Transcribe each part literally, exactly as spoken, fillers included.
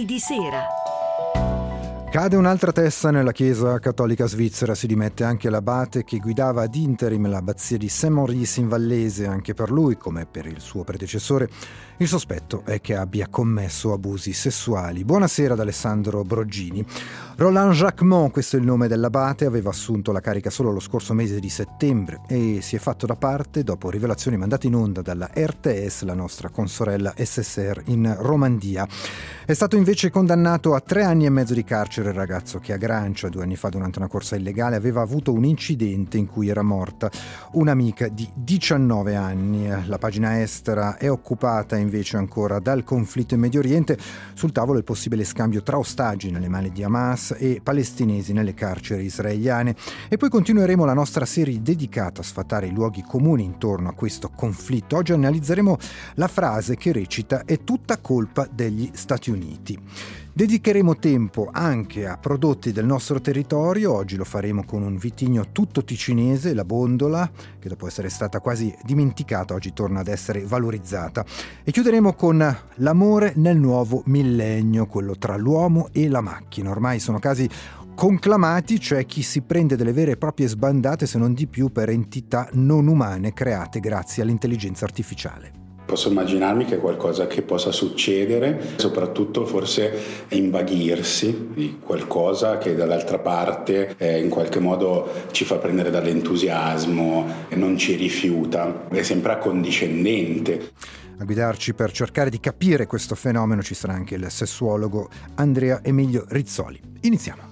Lunedì sera. Cade un'altra testa nella Chiesa cattolica svizzera, si dimette anche l'abate che guidava ad interim l'abbazia di Saint-Maurice in Vallese. Anche per lui, come per il suo predecessore, il sospetto è che abbia commesso abusi sessuali. Buonasera ad Alessandro Broggini. Roland Jacquemont, questo è il nome dell'abate, aveva assunto la carica solo lo scorso mese di settembre e si è fatto da parte dopo rivelazioni mandate in onda dalla R T S, la nostra consorella S S R in Romandia. È stato invece condannato a tre anni e mezzo di carcere il ragazzo che a Grancia, due anni fa, durante una corsa illegale, aveva avuto un incidente in cui era morta un'amica di diciannove anni. La pagina estera è occupata invece ancora dal conflitto in Medio Oriente. Sul tavolo il possibile scambio tra ostaggi nelle mani di Hamas e palestinesi nelle carceri israeliane. E poi continueremo la nostra serie dedicata a sfatare i luoghi comuni intorno a questo conflitto. Oggi analizzeremo la frase che recita: è tutta colpa degli Stati Uniti. Dedicheremo tempo anche a prodotti del nostro territorio. Oggi lo faremo con un vitigno tutto ticinese, la Bondola, che dopo essere stata quasi dimenticata oggi torna ad essere valorizzata. E chiuderemo con l'amore nel nuovo millennio, quello tra l'uomo e la macchina. Ormai sono casi conclamati, cioè chi si prende delle vere e proprie sbandate, se non di più, per entità non umane create grazie all'intelligenza artificiale. Posso immaginarmi che è qualcosa che possa succedere, soprattutto forse invaghirsi di qualcosa che dall'altra parte eh, in qualche modo ci fa prendere dall'entusiasmo e non ci rifiuta, è sempre accondiscendente. A guidarci per cercare di capire questo fenomeno ci sarà anche il sessuologo Andrea Emilio Rizzoli. Iniziamo.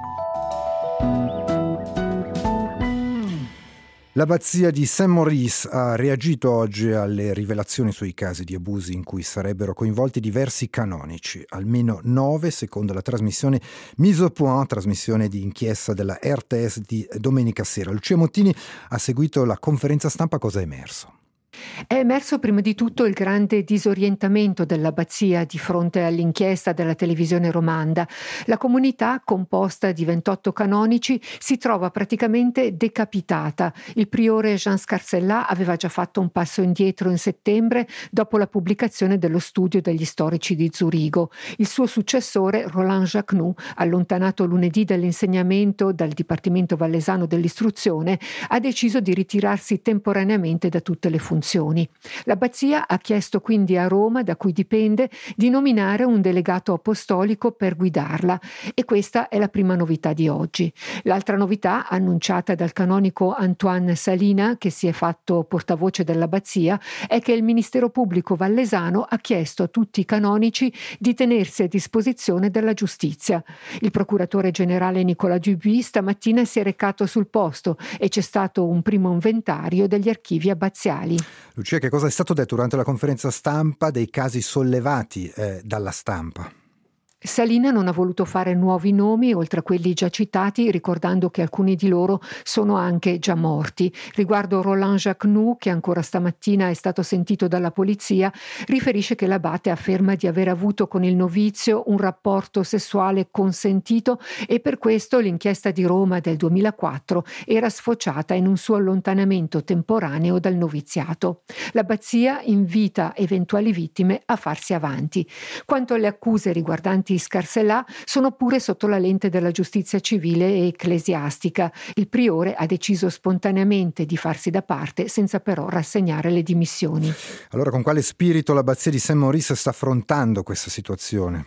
L'abbazia di Saint-Maurice ha reagito oggi alle rivelazioni sui casi di abusi in cui sarebbero coinvolti diversi canonici, almeno nove secondo la trasmissione Mise au Point, trasmissione di inchiesta della R T S di domenica sera. Lucia Mottini ha seguito la conferenza stampa. Cosa è emerso? È emerso prima di tutto il grande disorientamento dell'abbazia di fronte all'inchiesta della televisione romanda. La comunità, composta di ventotto canonici, si trova praticamente decapitata. Il priore Jean Scarcellà aveva già fatto un passo indietro in settembre dopo la pubblicazione dello studio degli storici di Zurigo. Il suo successore, Roland Jacquemont, allontanato lunedì dall'insegnamento dal Dipartimento Vallesano dell'Istruzione, ha deciso di ritirarsi temporaneamente da tutte le funzioni. L'abbazia ha chiesto quindi a Roma, da cui dipende, di nominare un delegato apostolico per guidarla, e questa è la prima novità di oggi. L'altra novità, annunciata dal canonico Antoine Salina, che si è fatto portavoce dell'abbazia, è che il Ministero Pubblico Vallesano ha chiesto a tutti i canonici di tenersi a disposizione della giustizia. Il procuratore generale Nicolas Dubuis stamattina si è recato sul posto e c'è stato un primo inventario degli archivi abbaziali. Lucia, che cosa è stato detto durante la conferenza stampa dei casi sollevati eh, dalla stampa? Salina non ha voluto fare nuovi nomi oltre a quelli già citati, ricordando che alcuni di loro sono anche già morti. Riguardo Roland Jacquemont, che ancora stamattina è stato sentito dalla polizia, riferisce che l'abate afferma di aver avuto con il novizio un rapporto sessuale consentito e per questo l'inchiesta di Roma del duemilaquattro era sfociata in un suo allontanamento temporaneo dal noviziato. L'abbazia invita eventuali vittime a farsi avanti. Quanto alle accuse riguardanti Scarcellà, sono pure sotto la lente della giustizia civile e ecclesiastica. Il priore ha deciso spontaneamente di farsi da parte, senza però rassegnare le dimissioni. Allora, con quale spirito l'abbazia di Saint-Maurice sta affrontando questa situazione?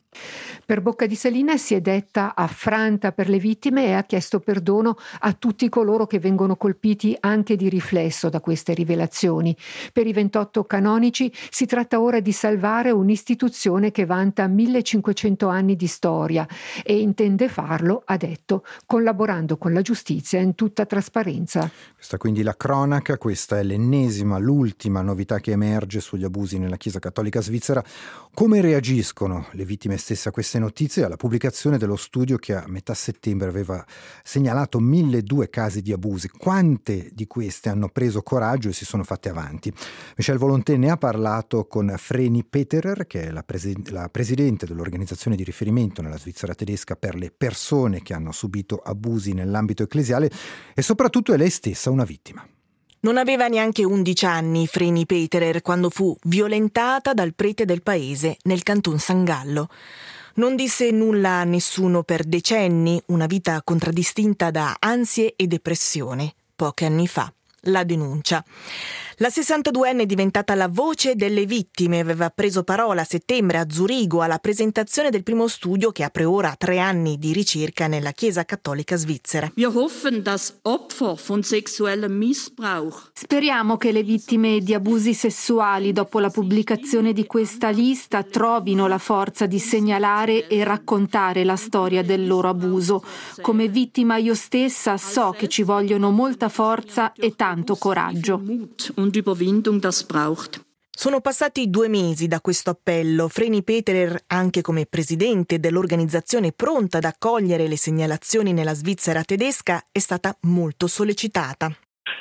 Per bocca di Salina si è detta affranta per le vittime e ha chiesto perdono a tutti coloro che vengono colpiti anche di riflesso da queste rivelazioni. Per i ventotto canonici si tratta ora di salvare un'istituzione che vanta millecinquecento anni di storia e intende farlo, ha detto, collaborando con la giustizia in tutta trasparenza. Questa quindi la cronaca, questa è l'ennesima, l'ultima novità che emerge sugli abusi nella Chiesa Cattolica Svizzera. Come reagiscono le vittime stesse a queste notizie, alla pubblicazione dello studio che a metà settembre aveva segnalato milleduecento casi di abusi? Quante di queste hanno preso coraggio e si sono fatte avanti? Michel Volonté ne ha parlato con Vreni Peterer, che è la, presi- la presidente dell'organizzazione di riferimento nella Svizzera tedesca per le persone che hanno subito abusi nell'ambito ecclesiale, e soprattutto è lei stessa una vittima. Non aveva neanche undici anni Vreni Peterer quando fu violentata dal prete del paese nel Canton San Gallo. Non disse nulla a nessuno per decenni, una vita contraddistinta da ansie e depressione. Pochi anni fa, la denuncia. La sessantaduenne è diventata la voce delle vittime, aveva preso parola a settembre a Zurigo alla presentazione del primo studio che apre ora tre anni di ricerca nella Chiesa Cattolica Svizzera. Wir hoffen, dass Opfer von sexuellem Missbrauch. Speriamo che le vittime di abusi sessuali dopo la pubblicazione di questa lista trovino la forza di segnalare e raccontare la storia del loro abuso. Come vittima io stessa so che ci vogliono molta forza e tanto coraggio. Und Überwindung das braucht. Sono passati due mesi da questo appello. Vreni Peterer, anche come presidente dell'organizzazione pronta ad accogliere le segnalazioni nella Svizzera tedesca, è stata molto sollecitata.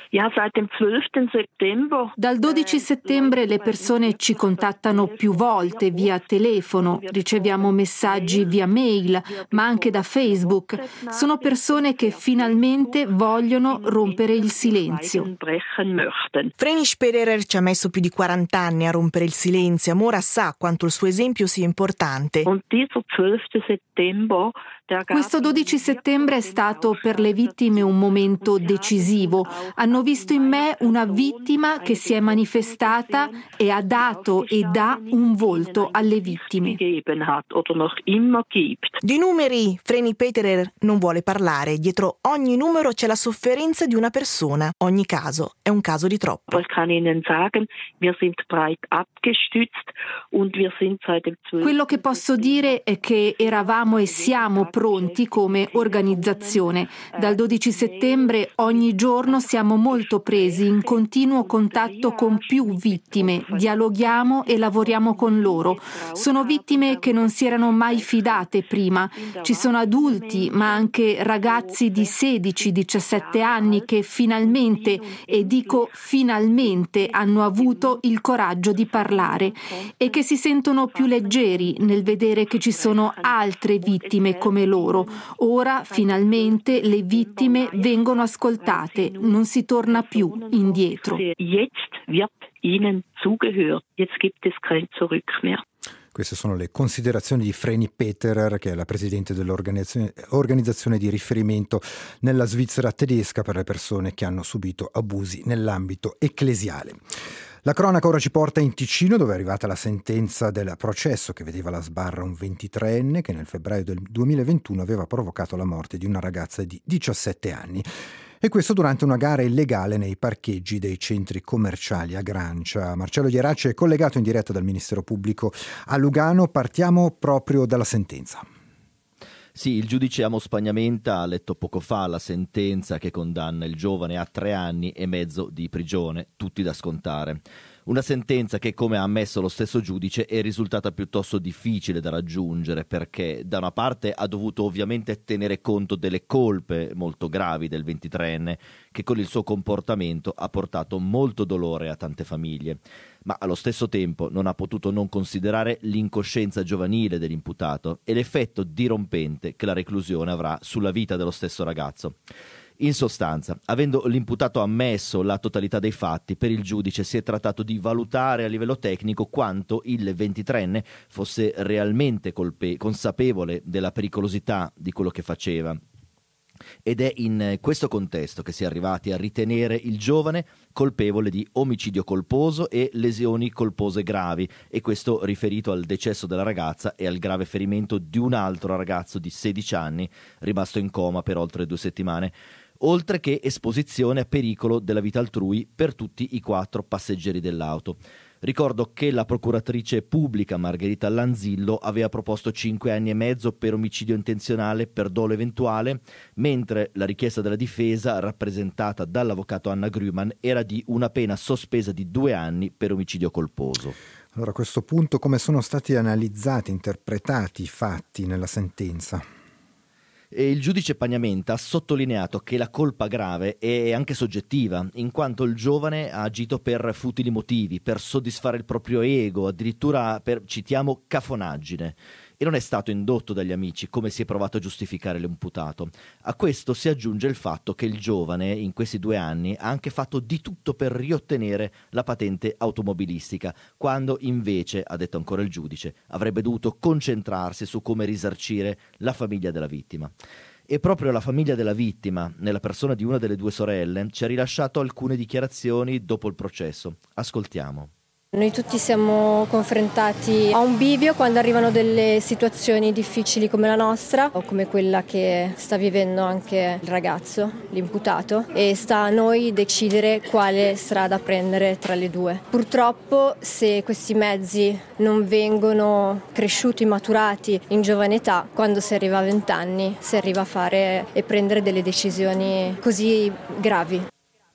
Dal dodici settembre le persone ci contattano più volte via telefono, riceviamo messaggi via mail, ma anche da Facebook. Sono persone che finalmente vogliono rompere il silenzio. Vreni Peterer ci ha messo più di quaranta anni a rompere il silenzio, ma ora sa quanto il suo esempio sia importante. Questo dodici settembre è stato per le vittime un momento decisivo. Hanno visto in me una vittima che si è manifestata e ha dato e dà un volto alle vittime. Di numeri Vreni Peterer non vuole parlare. Dietro ogni numero c'è la sofferenza di una persona. Ogni caso è un caso di troppo. Quello che posso dire è che eravamo e siamo pronti come organizzazione. Dal dodici settembre ogni giorno siamo molto presi in continuo contatto con più vittime, dialoghiamo e lavoriamo con loro. Sono vittime che non si erano mai fidate prima. Ci sono adulti, ma anche ragazzi di sedici diciassette anni che finalmente, e dico finalmente, hanno avuto il coraggio di parlare e che si sentono più leggeri nel vedere che ci sono altre vittime come loro. Ora finalmente le vittime vengono ascoltate, non si torna più indietro. Queste sono le considerazioni di Vreni Peterer, che è la presidente dell'organizzazione di riferimento nella Svizzera tedesca per le persone che hanno subito abusi nell'ambito ecclesiale. La cronaca ora ci porta in Ticino, dove è arrivata la sentenza del processo che vedeva alla sbarra un ventitreenne che nel febbraio del duemilaventuno aveva provocato la morte di una ragazza di diciassette anni. E questo durante una gara illegale nei parcheggi dei centri commerciali a Grancia. Marcello Ieracci è collegato in diretta dal Ministero Pubblico a Lugano. Partiamo proprio dalla sentenza. Sì, il giudice Amos Pagnamenta ha letto poco fa la sentenza che condanna il giovane a tre anni e mezzo di prigione, tutti da scontare. Una sentenza che, come ha ammesso lo stesso giudice, è risultata piuttosto difficile da raggiungere perché, da una parte, ha dovuto ovviamente tenere conto delle colpe molto gravi del ventitreenne, che con il suo comportamento ha portato molto dolore a tante famiglie, ma allo stesso tempo non ha potuto non considerare l'incoscienza giovanile dell'imputato e l'effetto dirompente che la reclusione avrà sulla vita dello stesso ragazzo. In sostanza, avendo l'imputato ammesso la totalità dei fatti, per il giudice si è trattato di valutare a livello tecnico quanto il ventitreenne fosse realmente colpe- consapevole della pericolosità di quello che faceva. Ed è in questo contesto che si è arrivati a ritenere il giovane colpevole di omicidio colposo e lesioni colpose gravi, e questo riferito al decesso della ragazza e al grave ferimento di un altro ragazzo di sedici anni rimasto in coma per oltre due settimane, oltre che esposizione a pericolo della vita altrui per tutti i quattro passeggeri dell'auto. Ricordo che la procuratrice pubblica Margherita Lanzillo aveva proposto cinque anni e mezzo per omicidio intenzionale per dolo eventuale, mentre la richiesta della difesa, rappresentata dall'avvocato Anna Grüman, era di una pena sospesa di due anni per omicidio colposo. Allora, a questo punto, come sono stati analizzati, interpretati i fatti nella sentenza? E il giudice Pagnamenta ha sottolineato che la colpa grave è anche soggettiva, in quanto il giovane ha agito per futili motivi, per soddisfare il proprio ego, addirittura per, citiamo, cafonaggine. e non è stato indotto dagli amici, come si è provato a giustificare l'imputato. A questo si aggiunge il fatto che il giovane in questi due anni ha anche fatto di tutto per riottenere la patente automobilistica, quando invece, ha detto ancora il giudice, avrebbe dovuto concentrarsi su come risarcire la famiglia della vittima. E proprio la famiglia della vittima, nella persona di una delle due sorelle, ci ha rilasciato alcune dichiarazioni dopo il processo. Ascoltiamo. Noi tutti siamo confrontati a un bivio quando arrivano delle situazioni difficili come la nostra o come quella che sta vivendo anche il ragazzo, l'imputato, e sta a noi decidere quale strada prendere tra le due. Purtroppo, se questi mezzi non vengono cresciuti, maturati in giovane età, quando si arriva a vent'anni si arriva a fare e prendere delle decisioni così gravi.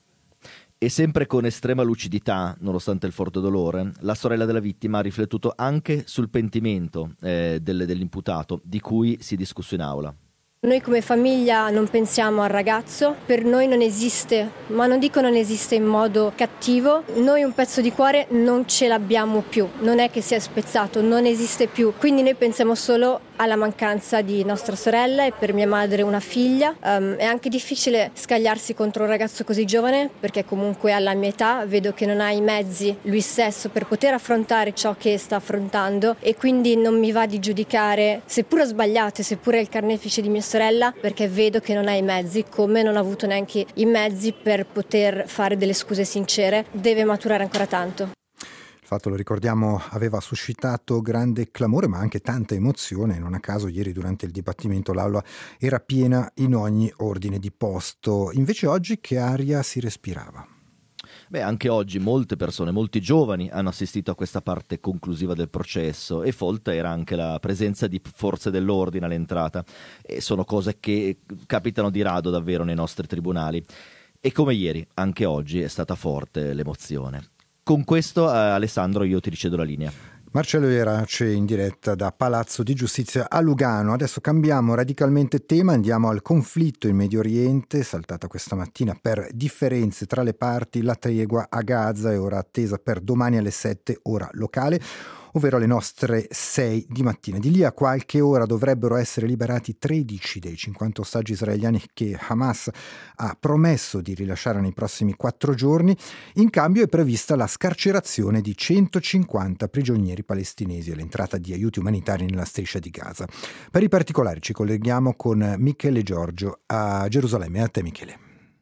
E sempre con estrema lucidità, nonostante il forte dolore, la sorella della vittima ha riflettuto anche sul pentimento eh, del, dell'imputato, di cui si è discusso in aula. Noi come famiglia non pensiamo al ragazzo, per noi non esiste, ma non dico non esiste in modo cattivo, noi un pezzo di cuore non ce l'abbiamo più, non è che si è spezzato, non esiste più, quindi noi pensiamo solo alla mancanza di nostra sorella e per mia madre una figlia. Um, è anche difficile scagliarsi contro un ragazzo così giovane perché comunque alla mia età vedo che non ha i mezzi lui stesso per poter affrontare ciò che sta affrontando e quindi non mi va di giudicare, seppur ho sbagliato e seppur è il carnefice di mia sorella, perché vedo che non ha i mezzi, come non ha avuto neanche i mezzi per poter fare delle scuse sincere. Deve maturare ancora tanto. Il fatto, lo ricordiamo, aveva suscitato grande clamore ma anche tanta emozione. Non a caso ieri durante il dibattimento l'aula era piena in ogni ordine di posto. Invece oggi che aria si respirava? Beh, anche oggi molte persone, molti giovani hanno assistito a questa parte conclusiva del processo e folta era anche la presenza di forze dell'ordine all'entrata. E sono cose che capitano di rado davvero nei nostri tribunali. E come ieri, anche oggi è stata forte l'emozione. Con questo, eh, Alessandro, io ti ricedo la linea. Marcello Ierace in diretta da Palazzo di Giustizia a Lugano. Adesso cambiamo radicalmente tema, andiamo al conflitto in Medio Oriente, saltata questa mattina per differenze tra le parti. La tregua a Gaza è ora attesa per domani alle sette ora locale, ovvero alle nostre sei di mattina. Di lì a qualche ora dovrebbero essere liberati tredici dei cinquanta ostaggi israeliani che Hamas ha promesso di rilasciare nei prossimi quattro giorni. In cambio è prevista la scarcerazione di centocinquanta prigionieri palestinesi e l'entrata di aiuti umanitari nella striscia di Gaza. Per i particolari ci colleghiamo con Michele Giorgio a Gerusalemme. A te, Michele.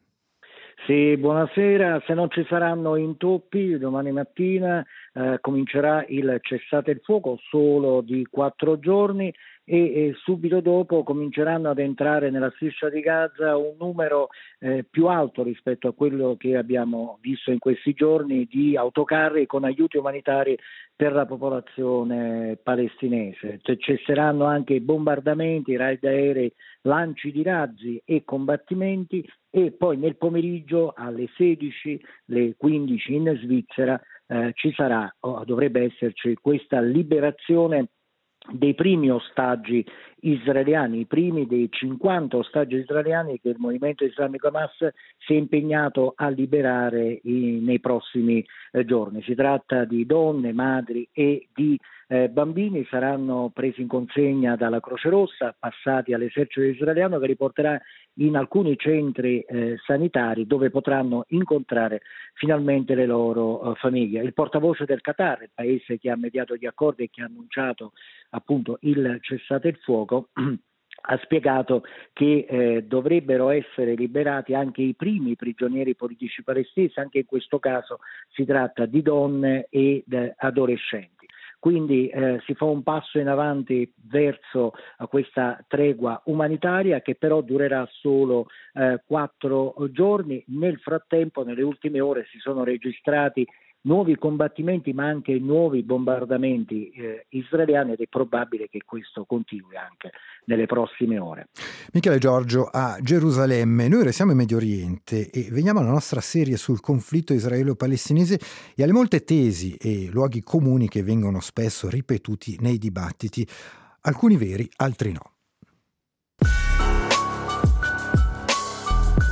Sì, buonasera. Se non ci saranno intoppi, domani mattina eh, comincerà il cessate il fuoco solo di quattro giorni e, e subito dopo cominceranno ad entrare nella striscia di Gaza un numero eh, più alto rispetto a quello che abbiamo visto in questi giorni di autocarri con aiuti umanitari per la popolazione palestinese. Cesseranno anche bombardamenti, raid aerei, lanci di razzi e combattimenti e poi nel pomeriggio alle sedici, le quindici in Svizzera eh, ci sarà, o dovrebbe esserci questa liberazione dei primi ostaggi israeliani, i primi dei cinquanta ostaggi israeliani che il movimento islamico Hamas si è impegnato a liberare in, nei prossimi eh, giorni. Si tratta di donne, madri e di eh, bambini, saranno presi in consegna dalla Croce Rossa, passati all'esercito israeliano che li porterà in alcuni centri eh, sanitari dove potranno incontrare finalmente le loro eh, famiglie. Il portavoce del Qatar, il paese che ha mediato gli accordi e che ha annunciato appunto il cessate il fuoco, ha spiegato che eh, dovrebbero essere liberati anche i primi prigionieri politici palestinesi, anche in questo caso si tratta di donne ed eh, adolescenti. Quindi eh, si fa un passo in avanti verso uh, questa tregua umanitaria che però durerà solo eh, quattro giorni. Nel frattempo, nelle ultime ore, si sono registrati nuovi combattimenti ma anche nuovi bombardamenti eh, israeliani ed è probabile che questo continui anche nelle prossime ore. Michele Giorgio a Gerusalemme. Noi restiamo in Medio Oriente e veniamo alla nostra serie sul conflitto israelo-palestinese e alle molte tesi e luoghi comuni che vengono spesso ripetuti nei dibattiti, alcuni veri, altri no.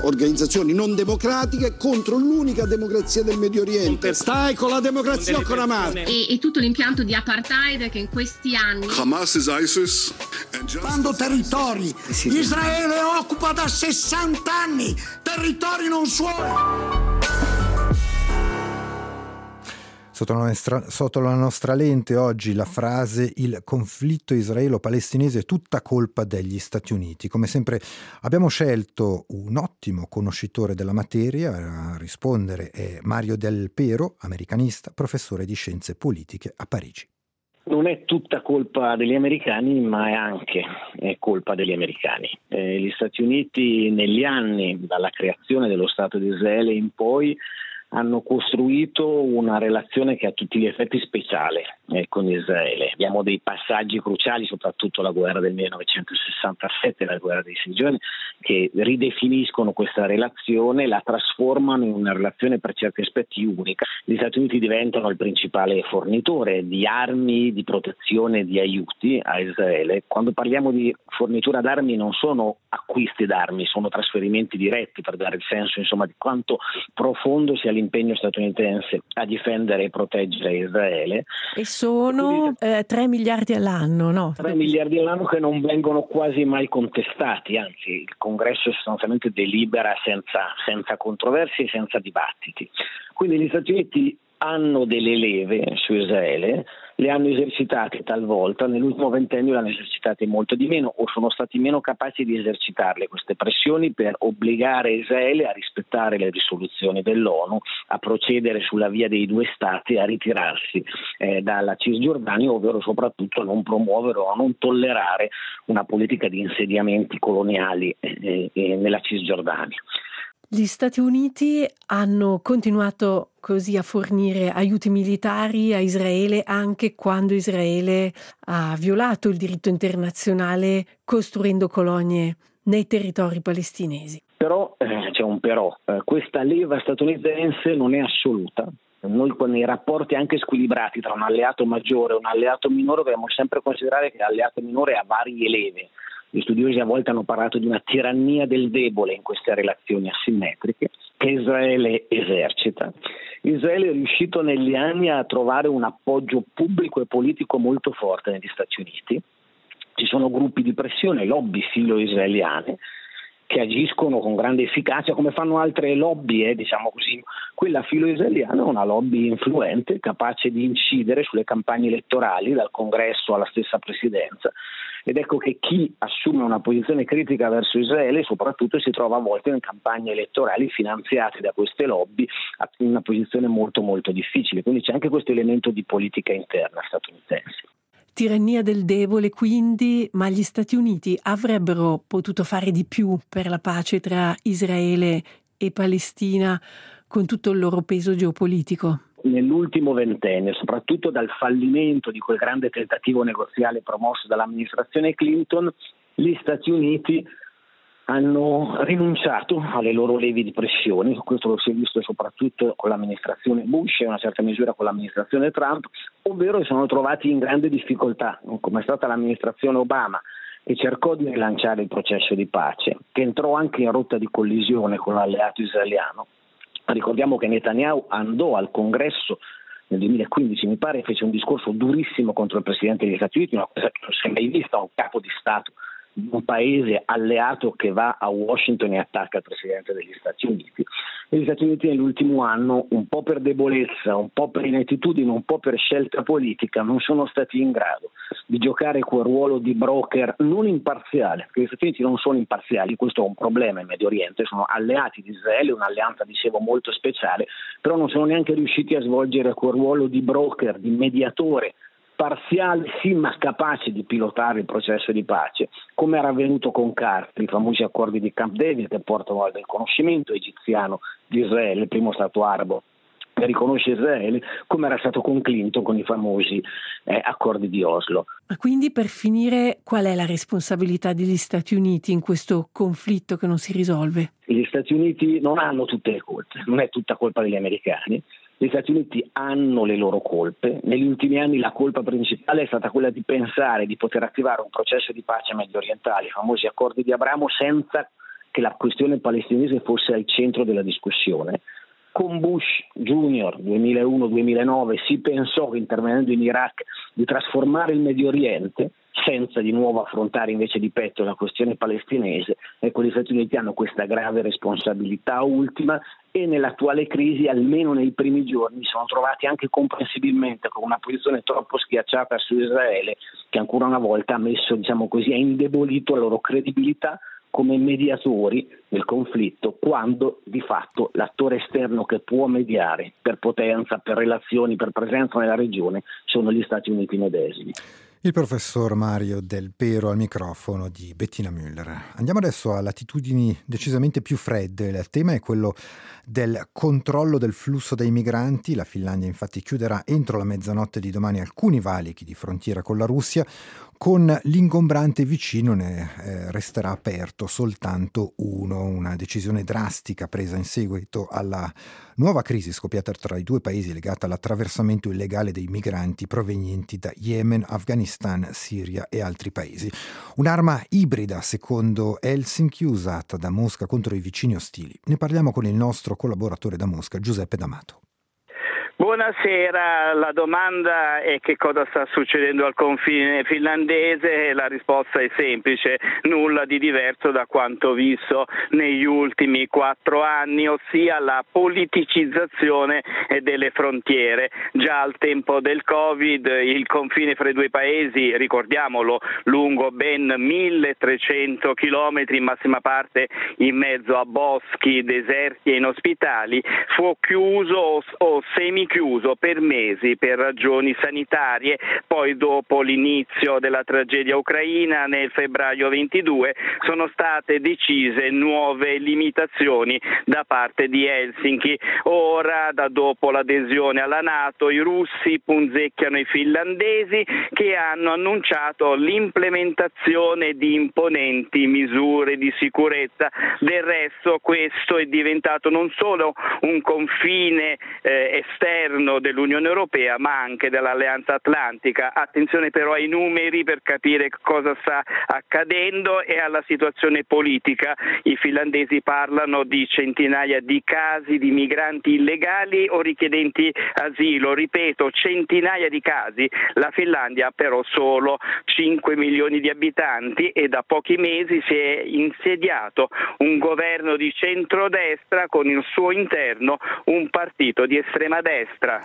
organizzazioni non democratiche contro l'unica democrazia del Medio Oriente. Stai con la democrazia o con Hamas? E, e tutto l'impianto di apartheid che in questi anni... Hamas is ISIS. Quando territori, Israele occupa da sessanta anni territori non suoi. Sotto la, nostra, sotto la nostra lente oggi la frase "il conflitto israelo-palestinese è tutta colpa degli Stati Uniti". Come sempre abbiamo scelto un ottimo conoscitore della materia. A rispondere è Mario Del Pero, americanista, professore di scienze politiche a Parigi. Non è tutta colpa degli americani, ma è anche è colpa degli americani. Eh, gli Stati Uniti negli anni, dalla creazione dello Stato di Israele in poi, hanno costruito una relazione che a tutti gli effetti speciale eh, con Israele. Abbiamo dei passaggi cruciali, soprattutto la guerra del millenovecentosessantasette, la guerra dei sei giorni, che ridefiniscono questa relazione, la trasformano in una relazione per certi aspetti unica. Gli Stati Uniti diventano il principale fornitore di armi, di protezione, di aiuti a Israele. Quando parliamo di fornitura d'armi non sono acquisti d'armi, sono trasferimenti diretti, per dare il senso insomma di quanto profondo sia l'impegno statunitense a difendere e proteggere Israele. E sono eh, tre miliardi all'anno, no? tre miliardi all'anno che non vengono quasi mai contestati, anzi il Congresso sostanzialmente delibera senza, senza controversie e senza dibattiti. Quindi gli Stati Uniti hanno delle leve su Israele, le hanno esercitate talvolta, nell'ultimo ventennio le hanno esercitate molto di meno o sono stati meno capaci di esercitarle queste pressioni per obbligare Israele a rispettare le risoluzioni dell'ONU, a procedere sulla via dei due stati, a ritirarsi eh, dalla Cisgiordania, ovvero soprattutto a non promuovere o a non tollerare una politica di insediamenti coloniali eh, eh, nella Cisgiordania. Gli Stati Uniti hanno continuato così a fornire aiuti militari a Israele anche quando Israele ha violato il diritto internazionale costruendo colonie nei territori palestinesi. Però eh, c'è un però, eh, questa leva statunitense non è assoluta. Noi nei rapporti anche squilibrati tra un alleato maggiore e un alleato minore dobbiamo sempre considerare che l'alleato minore ha varie leve. Gli studiosi a volte hanno parlato di una tirannia del debole in queste relazioni asimmetriche che Israele esercita. Israele è riuscito negli anni a trovare un appoggio pubblico e politico molto forte negli Stati Uniti. Ci sono gruppi di pressione, lobby filo-israeliane, che agiscono con grande efficacia, come fanno altre lobby, eh, diciamo così. Quella filo-israeliana è una lobby influente, capace di incidere sulle campagne elettorali, dal congresso alla stessa presidenza. Ed ecco che chi assume una posizione critica verso Israele soprattutto si trova a volte in campagne elettorali finanziate da queste lobby in una posizione molto molto difficile. Quindi c'è anche questo elemento di politica interna statunitense. Tirannia del debole quindi, ma gli Stati Uniti avrebbero potuto fare di più per la pace tra Israele e Palestina con tutto il loro peso geopolitico? Nell'ultimo ventennio, soprattutto dal fallimento di quel grande tentativo negoziale promosso dall'amministrazione Clinton, gli Stati Uniti hanno rinunciato alle loro levi di pressione. Questo lo si è visto soprattutto con l'amministrazione Bush e in una certa misura con l'amministrazione Trump, ovvero si sono trovati in grande difficoltà, come è stata l'amministrazione Obama, che cercò di rilanciare il processo di pace, che entrò anche in rotta di collisione con l'alleato israeliano. Ricordiamo che Netanyahu andò al Congresso nel duemilaquindici, mi pare, e fece un discorso durissimo contro il Presidente degli Stati Uniti, una cosa che non si è mai vista, un capo di Stato di un paese alleato che va a Washington e attacca il Presidente degli Stati Uniti. E gli Stati Uniti nell'ultimo anno, un po' per debolezza, un po' per inettitudine, un po' per scelta politica, non sono stati in grado di giocare quel ruolo di broker non imparziale, perché gli Stati Uniti non sono imparziali, questo è un problema in Medio Oriente, sono alleati di Israele, un'alleanza, dicevo, molto speciale, però non sono neanche riusciti a svolgere quel ruolo di broker, di mediatore, parziale sì, ma capace di pilotare il processo di pace, come era avvenuto con Carter, i famosi accordi di Camp David che portano al riconoscimento egiziano di Israele, il primo stato arabo che riconosce Israele, come era stato con Clinton con i famosi eh, accordi di Oslo. Ma quindi, per finire, qual è la responsabilità degli Stati Uniti in questo conflitto che non si risolve? Gli Stati Uniti non hanno tutte le colpe, non è tutta colpa degli americani. Gli Stati Uniti hanno le loro colpe. Negli ultimi anni la colpa principale è stata quella di pensare di poter attivare un processo di pace medio orientale, i famosi accordi di Abramo, senza che la questione palestinese fosse al centro della discussione. Con Bush Junior duemilauno duemilanove si pensò, intervenendo in Iraq, di trasformare il Medio Oriente, senza di nuovo affrontare invece di petto la questione palestinese. Ecco, gli Stati Uniti hanno questa grave responsabilità ultima e nell'attuale crisi, almeno nei primi giorni, si sono trovati anche comprensibilmente con una posizione troppo schiacciata su Israele, che ancora una volta ha messo, diciamo così, ha indebolito la loro credibilità come mediatori del conflitto, quando di fatto l'attore esterno che può mediare per potenza, per relazioni, per presenza nella regione sono gli Stati Uniti medesimi. Il professor Mario Del Pero al microfono di Bettina Müller. Andiamo adesso a latitudini decisamente più fredde. Il tema è quello del controllo del flusso dei migranti. La Finlandia infatti chiuderà entro la mezzanotte di domani alcuni valichi di frontiera con la Russia. Con l'ingombrante vicino ne eh, resterà aperto soltanto uno, una decisione drastica presa in seguito alla nuova crisi scoppiata tra i due paesi legata all'attraversamento illegale dei migranti provenienti da Yemen, Afghanistan, Siria e altri paesi. Un'arma ibrida, secondo Helsinki, usata da Mosca contro i vicini ostili. Ne parliamo con il nostro collaboratore da Mosca, Giuseppe D'Amato. Buonasera, la domanda è che cosa sta succedendo al confine finlandese e la risposta è semplice, nulla di diverso da quanto visto negli ultimi quattro anni, ossia la politicizzazione delle frontiere. Già al tempo del Covid il confine fra i due paesi, ricordiamolo, lungo ben milletrecento chilometri, in massima parte in mezzo a boschi, deserti e inospitali, fu chiuso o, o semi chiuso per mesi per ragioni sanitarie. Poi, dopo l'inizio della tragedia ucraina nel febbraio ventidue, sono state decise nuove limitazioni da parte di Helsinki. Ora, da dopo l'adesione alla NATO, i russi punzecchiano i finlandesi, che hanno annunciato l'implementazione di imponenti misure di sicurezza. Del resto, questo è diventato non solo un confine eh, esterno dell'Unione Europea, ma anche dell'Alleanza Atlantica. Attenzione però ai numeri per capire cosa sta accadendo e alla situazione politica. I finlandesi parlano di centinaia di casi di migranti illegali o richiedenti asilo, ripeto, centinaia di casi. La Finlandia ha però solo cinque milioni di abitanti e da pochi mesi si è insediato un governo di centrodestra con il suo interno un partito di estrema destra.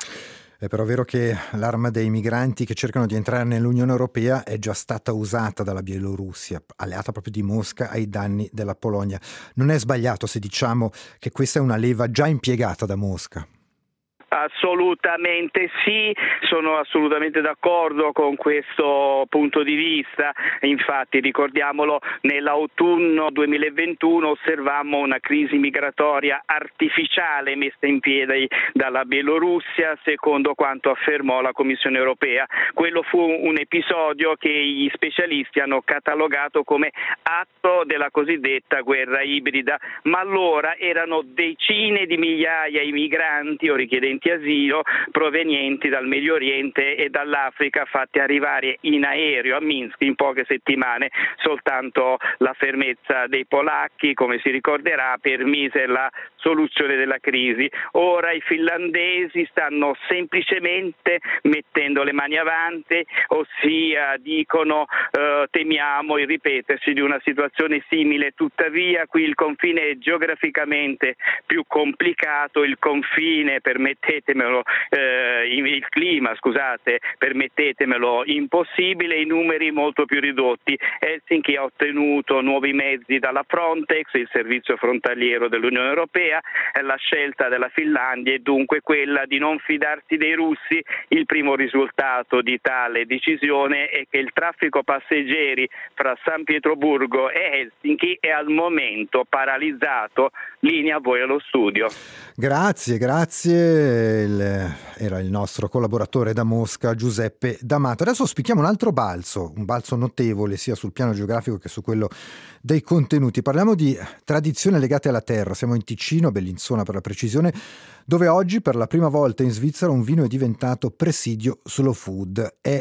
È però vero che l'arma dei migranti che cercano di entrare nell'Unione Europea è già stata usata dalla Bielorussia, alleata proprio di Mosca, ai danni della Polonia. Non è sbagliato se diciamo che questa è una leva già impiegata da Mosca. Assolutamente sì, sono assolutamente d'accordo con questo punto di vista. Infatti, ricordiamolo, nell'autunno duemilaventuno osservammo una crisi migratoria artificiale messa in piedi dalla Bielorussia, secondo quanto affermò la Commissione europea. Quello fu un episodio che gli specialisti hanno catalogato come atto della cosiddetta guerra ibrida, ma allora erano decine di migliaia i migranti o richiedenti asilo provenienti dal Medio Oriente e dall'Africa, fatti arrivare in aereo a Minsk in poche settimane. Soltanto la fermezza dei polacchi, come si ricorderà, permise la soluzione della crisi. Ora i finlandesi stanno semplicemente mettendo le mani avanti, ossia dicono eh, temiamo il ripetersi di una situazione simile. Tuttavia qui il confine è geograficamente più complicato, il confine, permettetemelo, eh, il clima, scusate, permettetemelo, impossibile, i numeri molto più ridotti. Helsinki ha ottenuto nuovi mezzi dalla Frontex, il servizio frontaliero dell'Unione Europea. La scelta della Finlandia è dunque quella di non fidarsi dei russi. Il primo risultato di tale decisione è che il traffico passeggeri fra San Pietroburgo e Helsinki è al momento paralizzato. Linea a voi allo studio. Grazie, grazie. Il, era il nostro collaboratore da Mosca, Giuseppe D'Amato. Adesso spieghiamo un altro balzo, un balzo notevole sia sul piano geografico che su quello dei contenuti. Parliamo di tradizioni legate alla terra. Siamo in Ticino, Bellinzona per la precisione, dove oggi per la prima volta in Svizzera un vino è diventato presidio slow food. È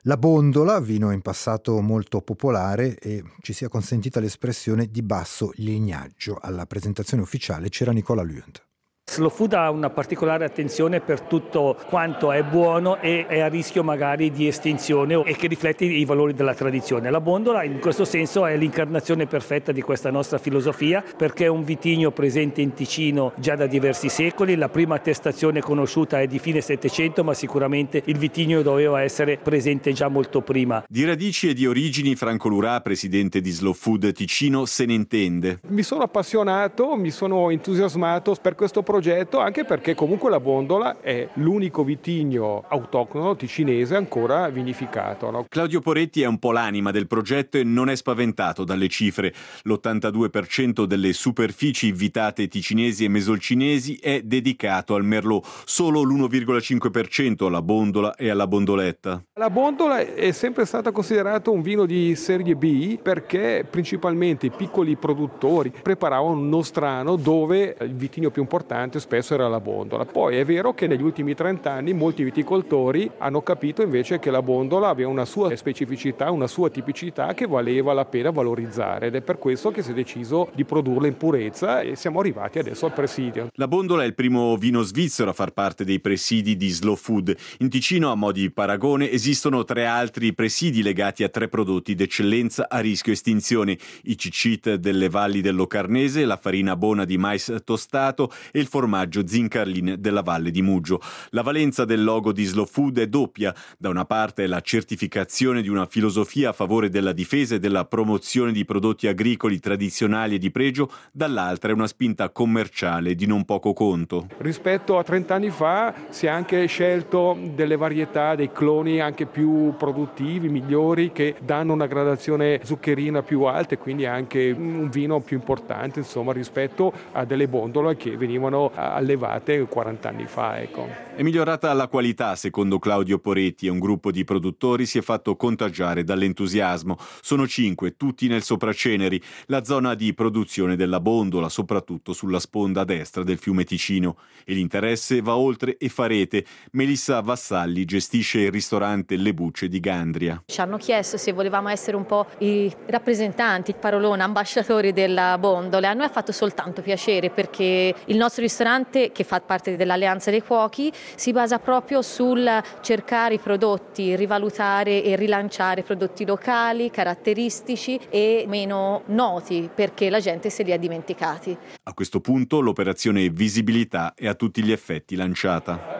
La Bondola, vino in passato molto popolare e ci sia consentita l'espressione di basso lignaggio. Alla presentazione ufficiale c'era Nicola Luent. Slow Food ha una particolare attenzione per tutto quanto è buono e è a rischio magari di estinzione e che riflette i valori della tradizione. La Bondola in questo senso è l'incarnazione perfetta di questa nostra filosofia, perché è un vitigno presente in Ticino già da diversi secoli. La prima attestazione conosciuta è di fine Settecento, ma sicuramente il vitigno doveva essere presente già molto prima. Di radici e di origini Franco Lurà, presidente di Slow Food Ticino, se ne intende. Mi sono appassionato, mi sono entusiasmato per questo progetto, anche perché comunque la Bondola è l'unico vitigno autoctono ticinese ancora vinificato, no? Claudio Poretti è un po' l'anima del progetto e non è spaventato dalle cifre. L'ottantadue per cento delle superfici vitate ticinesi e mesolcinesi è dedicato al Merlot, solo l'uno virgola cinque per cento alla Bondola e alla Bondoletta. La Bondola è sempre stata considerata un vino di serie B perché principalmente i piccoli produttori preparavano un nostrano dove il vitigno più importante spesso era la Bondola. Poi è vero che negli ultimi trent'anni molti viticoltori hanno capito invece che la Bondola aveva una sua specificità, una sua tipicità che valeva la pena valorizzare, ed è per questo che si è deciso di produrla in purezza e siamo arrivati adesso al presidio. La Bondola è il primo vino svizzero a far parte dei presidi di Slow Food. In Ticino, a mo' di paragone, esistono tre altri presidi legati a tre prodotti d'eccellenza a rischio estinzione: i cicit delle valli del Locarnese, la farina bona di mais tostato e il formaggio Zincarlin della Valle di Muggio. La valenza del logo di Slow Food è doppia. Da una parte è la certificazione di una filosofia a favore della difesa e della promozione di prodotti agricoli tradizionali e di pregio, dall'altra è una spinta commerciale di non poco conto. Rispetto a trent'anni fa si è anche scelto delle varietà, dei cloni anche più produttivi, migliori, che danno una gradazione zuccherina più alta e quindi anche un vino più importante, insomma, rispetto a delle bondole che venivano allevate quaranta anni fa. Ecco. È migliorata la qualità, secondo Claudio Poretti, e un gruppo di produttori si è fatto contagiare dall'entusiasmo. Sono cinque, tutti nel Sopraceneri, la zona di produzione della Bondola, soprattutto sulla sponda destra del fiume Ticino. E l'interesse va oltre e fa rete. Melissa Vassalli gestisce il ristorante Le Bucce di Gandria. Ci hanno chiesto se volevamo essere un po' i rappresentanti, parolona, ambasciatori della Bondola. A noi ha fatto soltanto piacere, perché il nostro ristorante, che fa parte dell'Alleanza dei Cuochi, si basa proprio sul cercare i prodotti, rivalutare e rilanciare prodotti locali, caratteristici e meno noti, perché la gente se li ha dimenticati. A questo punto l'operazione visibilità è a tutti gli effetti lanciata.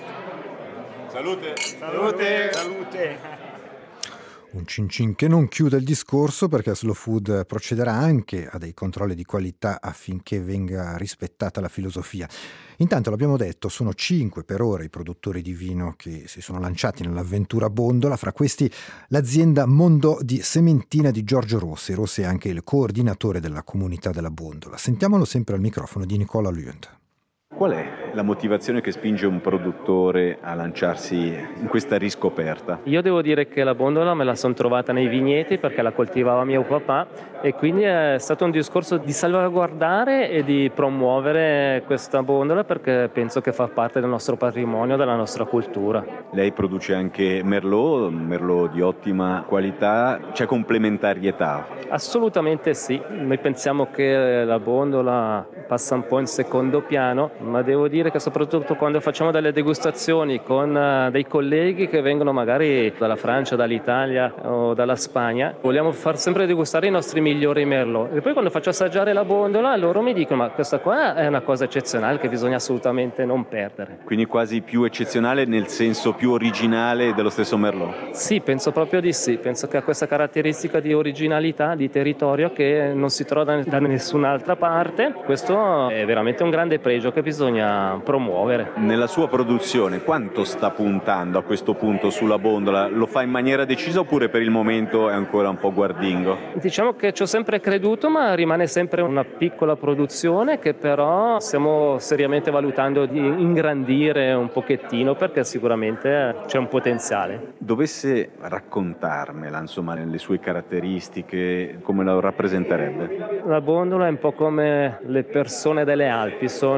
Salute! Salute! Salute! Un cin cin che non chiude il discorso, perché Slow Food procederà anche a dei controlli di qualità affinché venga rispettata la filosofia. Intanto, l'abbiamo detto, sono cinque per ora i produttori di vino che si sono lanciati nell'avventura Bondola, fra questi l'azienda Mondò di Sementina di Giorgio Rossi. Rossi è anche il coordinatore della comunità della Bondola. Sentiamolo sempre al microfono di Nicola Luent. Qual è la motivazione che spinge un produttore a lanciarsi in questa riscoperta? Io devo dire che la Bondola me la sono trovata nei vigneti perché la coltivava mio papà, e quindi è stato un discorso di salvaguardare e di promuovere questa Bondola, perché penso che fa parte del nostro patrimonio, della nostra cultura. Lei produce anche Merlot, Merlot di ottima qualità, c'è complementarietà? Assolutamente sì, noi pensiamo che la Bondola passa un po' in secondo piano, ma devo dire che soprattutto quando facciamo delle degustazioni con dei colleghi che vengono magari dalla Francia, dall'Italia o dalla Spagna, vogliamo far sempre degustare i nostri migliori Merlot, e poi quando faccio assaggiare la Bondola loro mi dicono: ma questa qua è una cosa eccezionale che bisogna assolutamente non perdere. Quindi quasi più eccezionale nel senso più originale dello stesso Merlot? Sì, penso proprio di sì, penso che ha questa caratteristica di originalità, di territorio che non si trova da nessun'altra parte. Questo è veramente un grande pregio che bisogna promuovere. Nella sua produzione quanto sta puntando a questo punto sulla Bondola? Lo fa in maniera decisa oppure per il momento è ancora un po' guardingo? Diciamo che ci ho sempre creduto, ma rimane sempre una piccola produzione che però stiamo seriamente valutando di ingrandire un pochettino, perché sicuramente c'è un potenziale. Dovesse raccontarmela, insomma, le sue caratteristiche, come la rappresenterebbe? La Bondola è un po' come le persone delle Alpi, sono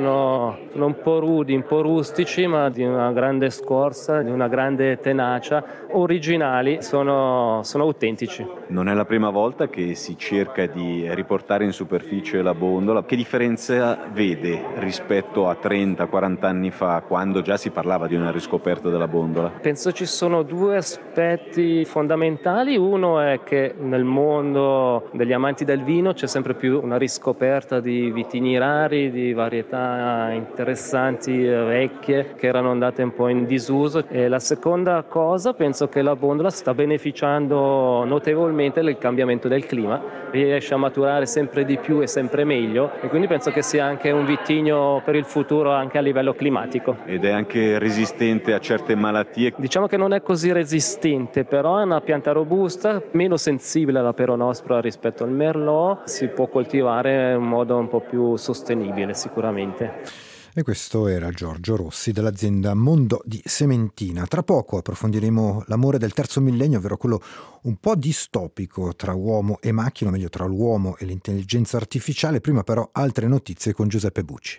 sono, sono un po' rudi, un po' rustici, ma di una grande scorza, di una grande tenacia, originali, sono, sono autentici. Non è la prima volta che si cerca di riportare in superficie la bondola. Che differenza vede rispetto a trenta quaranta anni fa, quando già si parlava di una riscoperta della bondola? Penso ci sono due aspetti fondamentali. Uno è che nel mondo degli amanti del vino c'è sempre più una riscoperta di vitini rari, di varietà interessanti, vecchie, che erano andate un po' in disuso. E la seconda cosa, penso che la bondola sta beneficiando notevolmente del cambiamento del clima, riesce a maturare sempre di più e sempre meglio, e quindi penso che sia anche un vitigno per il futuro anche a livello climatico. Ed è anche resistente a certe malattie? Diciamo che non è così resistente, però è una pianta robusta, meno sensibile alla peronospora rispetto al merlot, si può coltivare in modo un po' più sostenibile sicuramente. E questo era Giorgio Rossi dell'azienda Mondo di Sementina. Tra poco approfondiremo l'amore del terzo millennio, ovvero quello un po' distopico tra uomo e macchina, o meglio tra l'uomo e l'intelligenza artificiale. Prima però altre notizie con Giuseppe Bucci.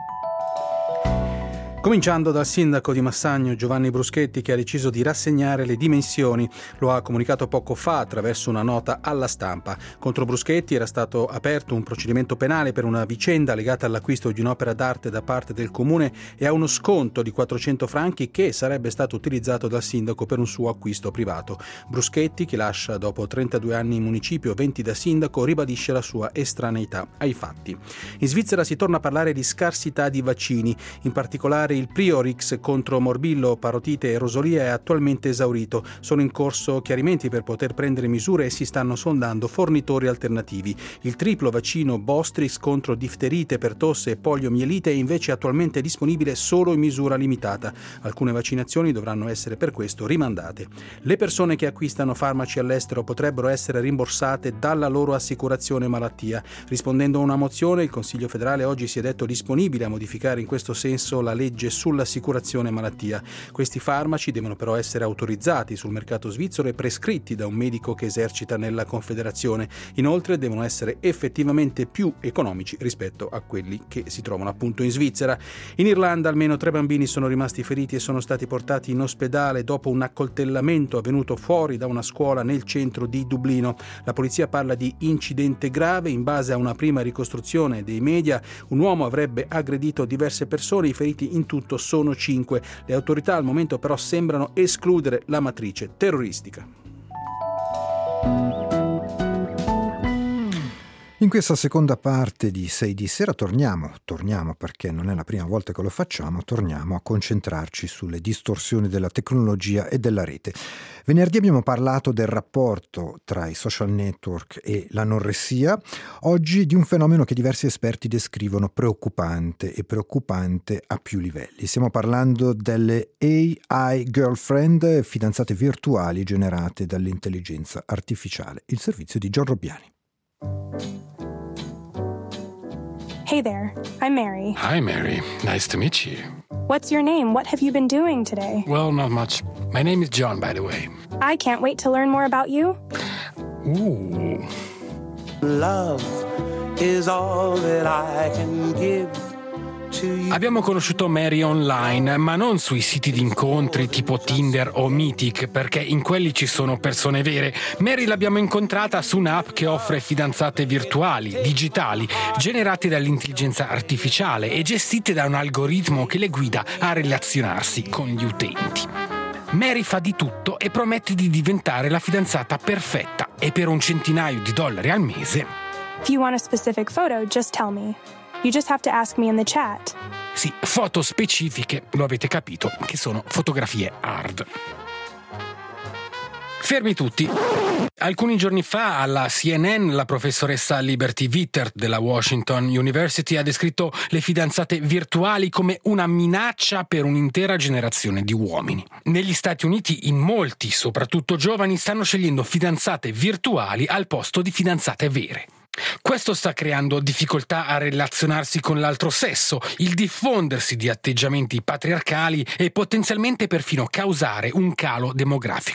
Cominciando dal sindaco di Massagno Giovanni Bruschetti, che ha deciso di rassegnare le dimensioni. Lo ha comunicato poco fa attraverso una nota alla stampa. Contro Bruschetti era stato aperto un procedimento penale per una vicenda legata all'acquisto di un'opera d'arte da parte del comune e a uno sconto di quattrocento franchi che sarebbe stato utilizzato dal sindaco per un suo acquisto privato. Bruschetti, che lascia dopo trentadue anni in municipio, venti da sindaco, ribadisce la sua estraneità ai fatti. In Svizzera si torna a parlare di scarsità di vaccini, in particolare il Priorix contro morbillo, parotite e rosolia è attualmente esaurito. Sono in corso chiarimenti per poter prendere misure e si stanno sondando fornitori alternativi. Il triplo vaccino Bostrix contro difterite, pertosse e poliomielite è invece attualmente disponibile solo in misura limitata. Alcune vaccinazioni dovranno essere per questo rimandate. Le persone che acquistano farmaci all'estero potrebbero essere rimborsate dalla loro assicurazione malattia. Rispondendo a una mozione, il Consiglio federale oggi si è detto disponibile a modificare in questo senso la legge sull'assicurazione malattia. Questi farmaci devono però essere autorizzati sul mercato svizzero e prescritti da un medico che esercita nella Confederazione. Inoltre devono essere effettivamente più economici rispetto a quelli che si trovano appunto in Svizzera. In Irlanda almeno tre bambini sono rimasti feriti e sono stati portati in ospedale dopo un accoltellamento avvenuto fuori da una scuola nel centro di Dublino. La polizia parla di incidente grave. In base a una prima ricostruzione dei media, un uomo avrebbe aggredito diverse persone. I feriti in tutto sono cinque. Le autorità al momento però sembrano escludere la matrice terroristica. In questa seconda parte di sei di sera torniamo, torniamo perché non è la prima volta che lo facciamo, torniamo a concentrarci sulle distorsioni della tecnologia e della rete. Venerdì abbiamo parlato del rapporto tra i social network e l'anoressia, oggi di un fenomeno che diversi esperti descrivono preoccupante e preoccupante a più livelli. Stiamo parlando delle A I girlfriend, fidanzate virtuali generate dall'intelligenza artificiale. Il servizio di Gian Robbiani. Hey there, I'm Mary. Hi, Mary. Nice to meet you. What's your name? What have you been doing today? Well, not much. My name is John, by the way. I can't wait to learn more about you. Ooh. Love is all that I can give. Abbiamo conosciuto Mary online, ma non sui siti di incontri tipo Tinder o Meetic, perché in quelli ci sono persone vere. Mary l'abbiamo incontrata su un'app che offre fidanzate virtuali, digitali, generate dall'intelligenza artificiale e gestite da un algoritmo che le guida a relazionarsi con gli utenti. Mary fa di tutto e promette di diventare la fidanzata perfetta, e per un centinaio di dollari al mese. If you want a specific photo, just tell me. You just have to ask me in the chat. Sì, foto specifiche, lo avete capito, che sono fotografie hard. Fermi tutti. Alcuni giorni fa alla C N N la professoressa Liberty Wittert della Washington University ha descritto le fidanzate virtuali come una minaccia per un'intera generazione di uomini. Negli Stati Uniti in molti, soprattutto giovani, stanno scegliendo fidanzate virtuali al posto di fidanzate vere. Questo sta creando difficoltà a relazionarsi con l'altro sesso, il diffondersi di atteggiamenti patriarcali e potenzialmente perfino causare un calo demografico.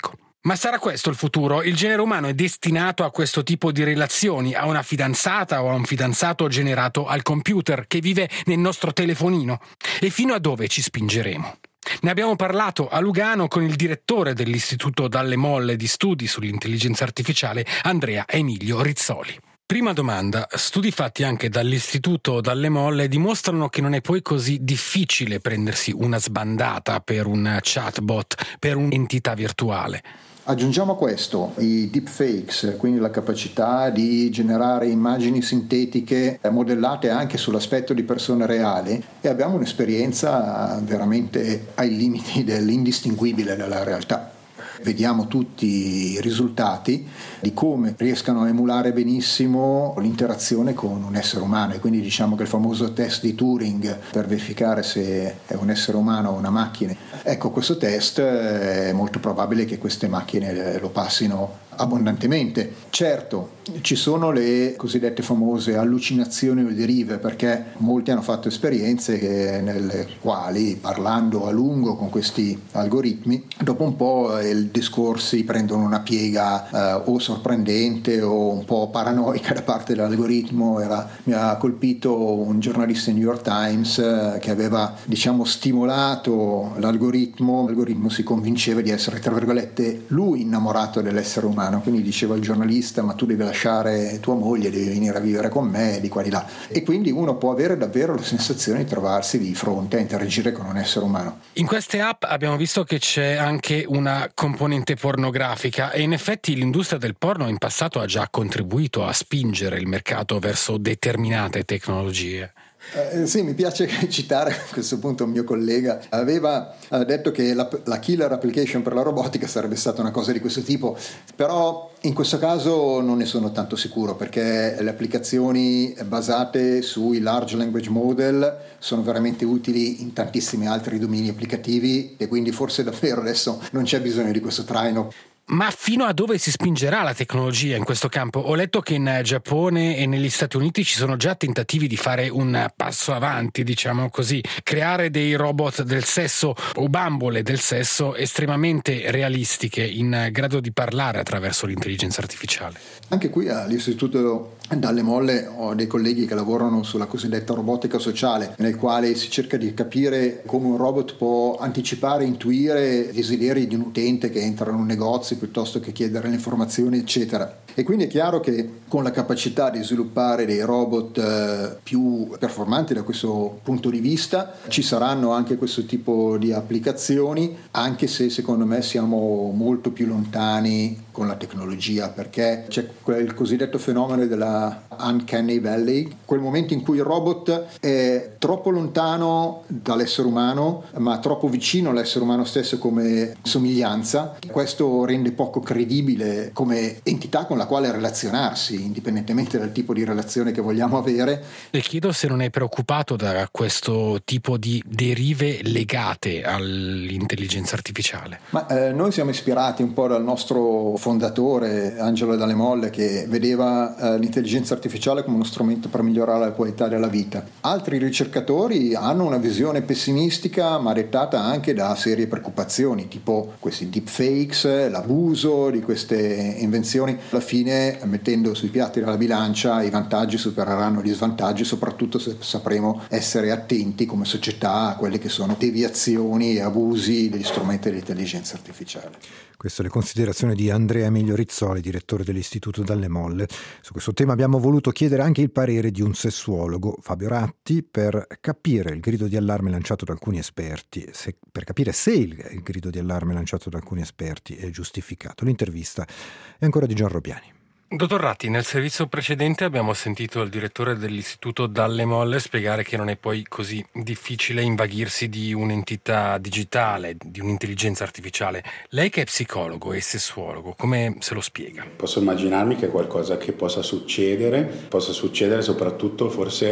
Ma sarà questo il futuro? Il genere umano è destinato a questo tipo di relazioni, a una fidanzata o a un fidanzato generato al computer che vive nel nostro telefonino? E fino a dove ci spingeremo? Ne abbiamo parlato a Lugano con il direttore dell'Istituto Dalle Molle di Studi sull'Intelligenza Artificiale, Andrea Emilio Rizzoli. Prima domanda, studi fatti anche dall'Istituto Dalle Molle dimostrano che non è poi così difficile prendersi una sbandata per un chatbot, per un'entità virtuale. Aggiungiamo a questo i deepfakes, quindi la capacità di generare immagini sintetiche modellate anche sull'aspetto di persone reali, e abbiamo un'esperienza veramente ai limiti dell'indistinguibile dalla realtà. Vediamo tutti i risultati di come riescano a emulare benissimo l'interazione con un essere umano, e quindi diciamo che il famoso test di Turing per verificare se è un essere umano o una macchina, ecco, questo test è molto probabile che queste macchine lo passino abbondantemente. Certo, ci sono le cosiddette famose allucinazioni o derive, perché molti hanno fatto esperienze che, nelle quali, parlando a lungo con questi algoritmi, dopo un po' i discorsi prendono una piega eh, o sorprendente o un po' paranoica da parte dell'algoritmo. Era, mi ha colpito un giornalista New York Times eh, che aveva, diciamo, stimolato l'algoritmo. L'algoritmo si convinceva di essere, tra virgolette, lui innamorato dell'essere umano. Quindi diceva il giornalista: ma tu devi lasciare tua moglie, devi venire a vivere con me, di qua di là. E quindi uno può avere davvero la sensazione di trovarsi di fronte a interagire con un essere umano. In queste app abbiamo visto che c'è anche una componente pornografica, e in effetti l'industria del porno in passato ha già contribuito a spingere il mercato verso determinate tecnologie. Eh, sì, mi piace citare a questo punto un mio collega. Aveva eh, detto che la, la killer application per la robotica sarebbe stata una cosa di questo tipo, però in questo caso non ne sono tanto sicuro, perché le applicazioni basate sui large language model sono veramente utili in tantissimi altri domini applicativi, e quindi forse davvero adesso non c'è bisogno di questo traino. Ma fino a dove si spingerà la tecnologia in questo campo? Ho letto che in Giappone e negli Stati Uniti ci sono già tentativi di fare un passo avanti, diciamo così, creare dei robot del sesso o bambole del sesso estremamente realistiche, in grado di parlare attraverso l'intelligenza artificiale. Anche qui all'Istituto Dalle Molle ho dei colleghi che lavorano sulla cosiddetta robotica sociale, nel quale si cerca di capire come un robot può anticipare, intuire i desideri di un utente che entra in un negozio piuttosto che chiedere le informazioni, eccetera. E quindi è chiaro che con la capacità di sviluppare dei robot eh, più performanti da questo punto di vista ci saranno anche questo tipo di applicazioni, anche se secondo me siamo molto più lontani con la tecnologia, perché c'è quel cosiddetto fenomeno della uncanny valley, quel momento in cui il robot è troppo lontano dall'essere umano ma troppo vicino all'essere umano stesso come somiglianza. Questo rende poco credibile come entità con la quale relazionarsi, indipendentemente dal tipo di relazione che vogliamo avere. Le chiedo se non è preoccupato da questo tipo di derive legate all'intelligenza artificiale. Ma eh, noi siamo ispirati un po' dal nostro fondatore Angelo Dalle Molle, che vedeva eh, l'intelligenza artificiale come uno strumento per migliorare la qualità della vita. Altri ricercatori hanno una visione pessimistica, ma dettata anche da serie preoccupazioni, tipo questi deepfakes, l'abuso di queste invenzioni. Alla fine, mettendo sui piatti della bilancia, i vantaggi supereranno gli svantaggi, soprattutto se sapremo essere attenti come società a quelle che sono deviazioni e abusi degli strumenti dell'intelligenza artificiale. Queste le considerazioni di Andrea Emilio Rizzoli, direttore dell'Istituto Dalle Molle. Su questo tema abbiamo voluto chiedere anche il parere di un sessuologo, Fabio Ratti, per capire il grido di allarme lanciato da alcuni esperti, se, per capire se il, il grido di allarme lanciato da alcuni esperti è giustificato. L'intervista è ancora di Gian Ropiani. Dottor Ratti, nel servizio precedente abbiamo sentito il direttore dell'Istituto Dalle Molle spiegare che non è poi così difficile invaghirsi di un'entità digitale, di un'intelligenza artificiale. Lei che è psicologo e sessuologo, come se lo spiega? Posso immaginarmi che è qualcosa che possa succedere, possa succedere soprattutto forse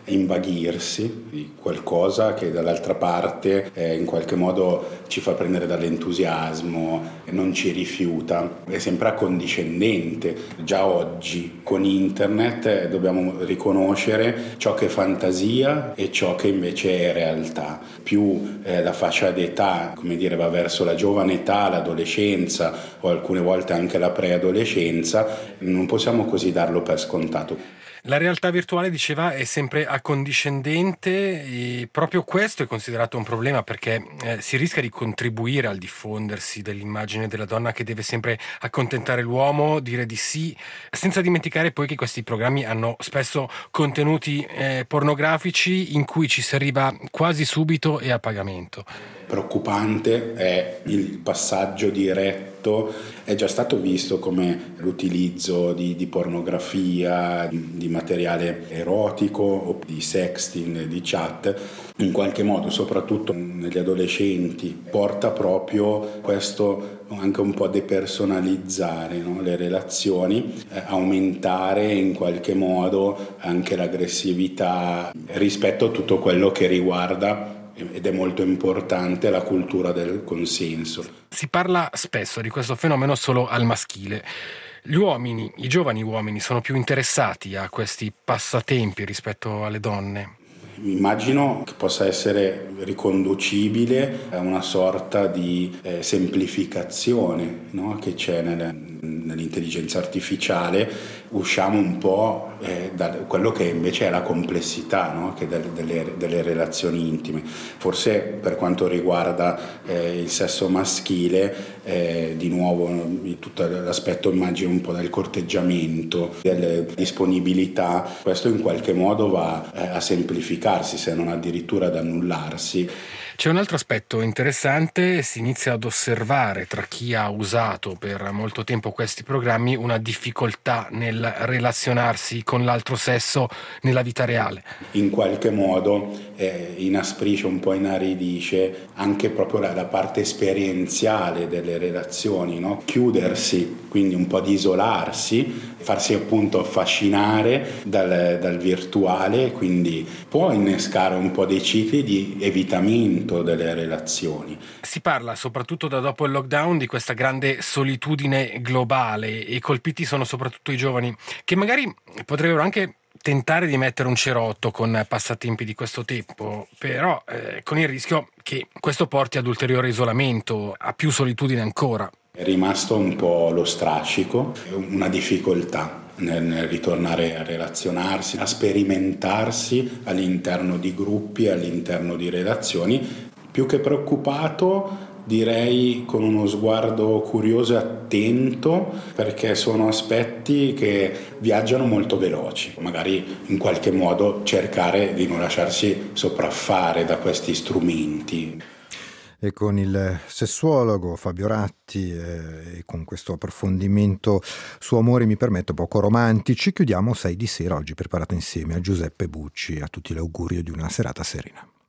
invaghirsi di qualcosa che dall'altra parte eh, in qualche modo ci fa prendere dall'entusiasmo, non ci rifiuta, è sempre accondiscendente. Già oggi con internet eh, dobbiamo riconoscere ciò che è fantasia e ciò che invece è realtà. Più eh, la fascia d'età, come dire, va verso la giovane età, l'adolescenza o alcune volte anche la preadolescenza, non possiamo così darlo per scontato. La realtà virtuale, diceva, è sempre accondiscendente e proprio questo è considerato un problema perché eh, si rischia di contribuire al diffondersi dell'immagine della donna che deve sempre accontentare l'uomo, dire di sì, senza dimenticare poi che questi programmi hanno spesso contenuti eh, pornografici in cui ci si arriva quasi subito e a pagamento. Preoccupante è il passaggio diretto, è già stato visto come l'utilizzo di, di pornografia, di materiale erotico o di sexting, di chat, in qualche modo, soprattutto negli adolescenti, porta proprio questo anche un po' a depersonalizzare, no? le relazioni, eh, aumentare in qualche modo anche l'aggressività rispetto a tutto quello che riguarda, ed è molto importante, la cultura del consenso. Si parla spesso di questo fenomeno solo al maschile. Gli uomini, i giovani uomini, sono più interessati a questi passatempi rispetto alle donne? Immagino che possa essere riconducibile a una sorta di eh, semplificazione, no? che c'è nelle, nell'intelligenza artificiale. Usciamo un po' eh, da quello che invece è la complessità, no? che del, delle, delle relazioni intime. Forse per quanto riguarda eh, il sesso maschile, eh, di nuovo tutto l'aspetto, immagino, un po' del corteggiamento, delle disponibilità, questo in qualche modo va eh, a semplificarsi, se non addirittura ad annullarsi. C'è un altro aspetto interessante, si inizia ad osservare tra chi ha usato per molto tempo questi programmi una difficoltà nel relazionarsi con l'altro sesso nella vita reale. In qualche modo eh, inasprisce, un po' inaridisce anche proprio la, la parte esperienziale delle relazioni, no? Chiudersi, quindi un po' di isolarsi, farsi appunto affascinare dal, dal virtuale, quindi può innescare un po' dei cicli di evitamento delle relazioni. Si parla soprattutto da dopo il lockdown di questa grande solitudine globale e colpiti sono soprattutto i giovani che magari potrebbero anche tentare di mettere un cerotto con passatempi di questo tipo, però eh, con il rischio che questo porti ad ulteriore isolamento, a più solitudine ancora. È rimasto un po' lo strascico, una difficoltà nel ritornare a relazionarsi, a sperimentarsi all'interno di gruppi, all'interno di relazioni. Più che preoccupato, direi con uno sguardo curioso e attento, perché sono aspetti che viaggiano molto veloci. Magari in qualche modo cercare di non lasciarsi sopraffare da questi strumenti. E con il sessuologo Fabio Ratti eh, e con questo approfondimento su amori, mi permetto, poco romantici, chiudiamo sei di sera oggi preparato insieme a Giuseppe Bucci. A tutti l'augurio di una serata serena.